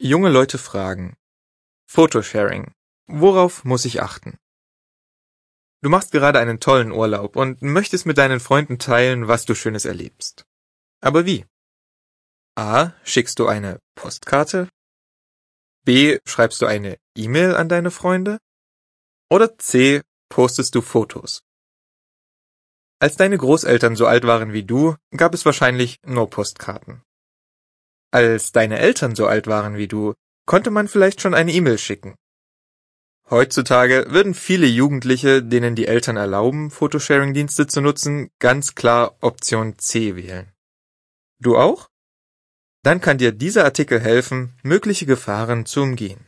Junge Leute fragen. Photosharing. Worauf muss ich achten? Du machst gerade einen tollen Urlaub und möchtest mit deinen Freunden teilen, was du Schönes erlebst. Aber wie? A. Schickst du eine Postkarte? B. Schreibst du eine E-Mail an deine Freunde? Oder C. Postest du Fotos? Als deine Großeltern so alt waren wie du, gab es wahrscheinlich nur Postkarten. Als deine Eltern so alt waren wie du, konnte man vielleicht schon eine E-Mail schicken. Heutzutage würden viele Jugendliche, denen die Eltern erlauben, Photosharing-Dienste zu nutzen, ganz klar Option C wählen. Du auch? Dann kann dir dieser Artikel helfen, mögliche Gefahren zu umgehen.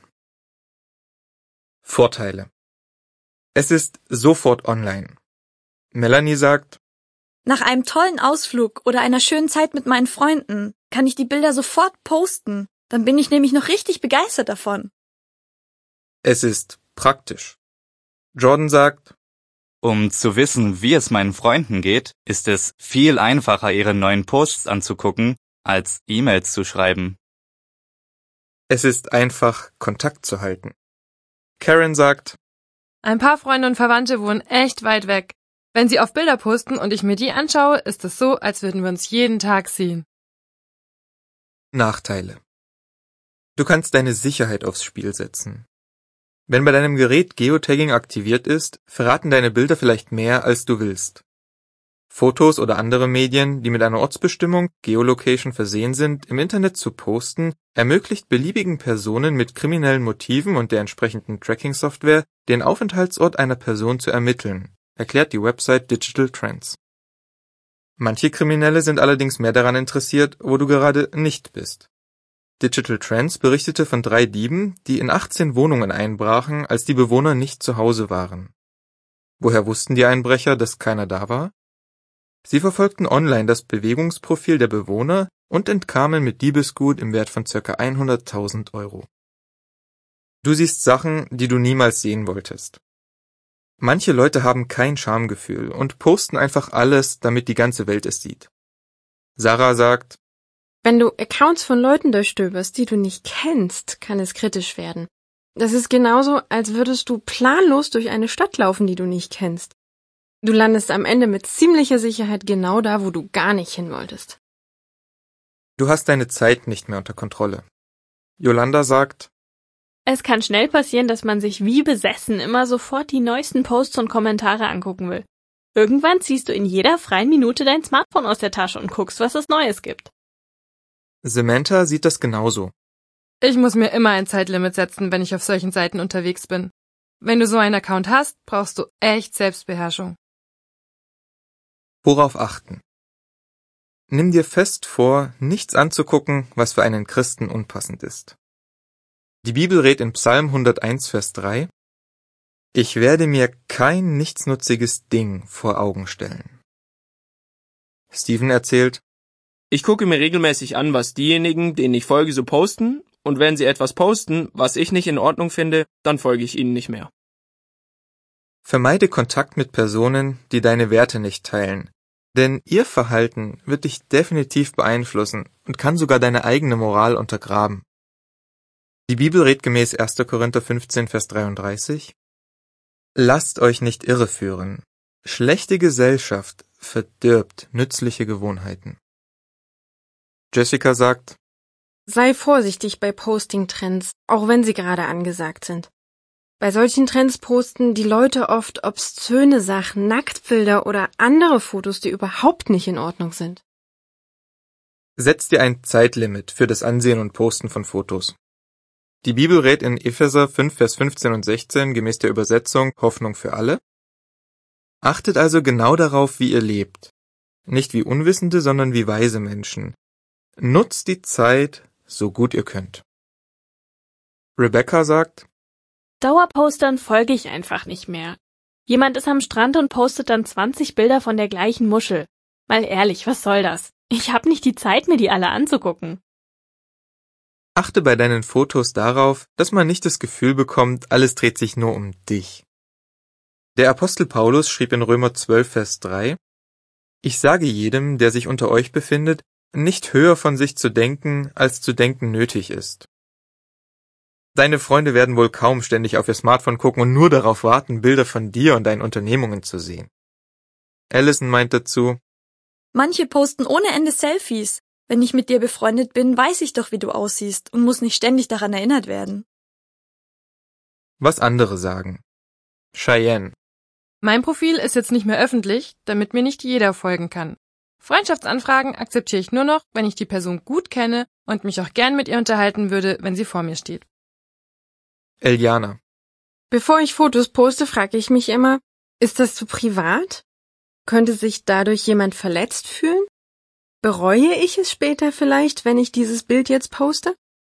Vorteile. Es ist sofort online. Melanie sagt: Nach einem tollen Ausflug oder einer schönen Zeit mit meinen Freunden kann ich die Bilder sofort posten. Dann bin ich nämlich noch richtig begeistert davon. Es ist praktisch. Jordan sagt: Um zu wissen, wie es meinen Freunden geht, ist es viel einfacher, ihre neuen Posts anzugucken, als E-Mails zu schreiben. Es ist einfach, Kontakt zu halten. Karen sagt: Ein paar Freunde und Verwandte wohnen echt weit weg. Wenn sie auf Bilder posten und ich mir die anschaue, ist es so, als würden wir uns jeden Tag sehen. Nachteile. Du kannst deine Sicherheit aufs Spiel setzen. Wenn bei deinem Gerät Geotagging aktiviert ist, verraten deine Bilder vielleicht mehr, als du willst. Fotos oder andere Medien, die mit einer Ortsbestimmung, Geolocation versehen sind, im Internet zu posten, ermöglicht beliebigen Personen mit kriminellen Motiven und der entsprechenden Tracking-Software, den Aufenthaltsort einer Person zu ermitteln, erklärt die Website Digital Trends. Manche Kriminelle sind allerdings mehr daran interessiert, wo du gerade nicht bist. Digital Trends berichtete von 3 Dieben, die in 18 Wohnungen einbrachen, als die Bewohner nicht zu Hause waren. Woher wussten die Einbrecher, dass keiner da war? Sie verfolgten online das Bewegungsprofil der Bewohner und entkamen mit Diebesgut im Wert von ca. 100.000 €. Du siehst Sachen, die du niemals sehen wolltest. Manche Leute haben kein Schamgefühl und posten einfach alles, damit die ganze Welt es sieht. Sarah sagt: Wenn du Accounts von Leuten durchstöberst, die du nicht kennst, kann es kritisch werden. Das ist genauso, als würdest du planlos durch eine Stadt laufen, die du nicht kennst. Du landest am Ende mit ziemlicher Sicherheit genau da, wo du gar nicht hin wolltest. Du hast deine Zeit nicht mehr unter Kontrolle. Yolanda sagt: Es kann schnell passieren, dass man sich wie besessen immer sofort die neuesten Posts und Kommentare angucken will. Irgendwann ziehst du in jeder freien Minute dein Smartphone aus der Tasche und guckst, was es Neues gibt. Samantha sieht das genauso. Ich muss mir immer ein Zeitlimit setzen, wenn ich auf solchen Seiten unterwegs bin. Wenn du so einen Account hast, brauchst du echt Selbstbeherrschung. Worauf achten? Nimm dir fest vor, nichts anzugucken, was für einen Christen unpassend ist. Die Bibel rät in Psalm 101, Vers 3: Ich werde mir kein nichtsnutziges Ding vor Augen stellen. Steven erzählt: Ich gucke mir regelmäßig an, was diejenigen, denen ich folge, so posten, und wenn sie etwas posten, was ich nicht in Ordnung finde, dann folge ich ihnen nicht mehr. Vermeide Kontakt mit Personen, die deine Werte nicht teilen, denn ihr Verhalten wird dich definitiv beeinflussen und kann sogar deine eigene Moral untergraben. Die Bibel rät gemäß 1. Korinther 15, Vers 33: Lasst euch nicht irreführen. Schlechte Gesellschaft verdirbt nützliche Gewohnheiten. Jessica sagt: Sei vorsichtig bei Posting-Trends, auch wenn sie gerade angesagt sind. Bei solchen Trends posten die Leute oft obszöne Sachen, Nacktbilder oder andere Fotos, die überhaupt nicht in Ordnung sind. Setz dir ein Zeitlimit für das Ansehen und Posten von Fotos. Die Bibel rät in Epheser 5, Vers 15 und 16 gemäß der Übersetzung Hoffnung für alle: Achtet also genau darauf, wie ihr lebt. Nicht wie Unwissende, sondern wie weise Menschen. Nutzt die Zeit, so gut ihr könnt. Rebecca sagt: Dauerpostern folge ich einfach nicht mehr. Jemand ist am Strand und postet dann 20 Bilder von der gleichen Muschel. Mal ehrlich, was soll das? Ich habe nicht die Zeit, mir die alle anzugucken. Achte bei deinen Fotos darauf, dass man nicht das Gefühl bekommt, alles dreht sich nur um dich. Der Apostel Paulus schrieb in Römer 12, Vers 3: Ich sage jedem, der sich unter euch befindet, nicht höher von sich zu denken, als zu denken nötig ist. Deine Freunde werden wohl kaum ständig auf ihr Smartphone gucken und nur darauf warten, Bilder von dir und deinen Unternehmungen zu sehen. Allison meint dazu: Manche posten ohne Ende Selfies. Wenn ich mit dir befreundet bin, weiß ich doch, wie du aussiehst und muss nicht ständig daran erinnert werden. Was andere sagen. Cheyenne: Mein Profil ist jetzt nicht mehr öffentlich, damit mir nicht jeder folgen kann. Freundschaftsanfragen akzeptiere ich nur noch, wenn ich die Person gut kenne und mich auch gern mit ihr unterhalten würde, wenn sie vor mir steht. Eliana: Bevor ich Fotos poste, frage ich mich immer, ist das zu privat? Könnte sich dadurch jemand verletzt fühlen? Bereue ich es später vielleicht, wenn ich dieses Bild jetzt poste?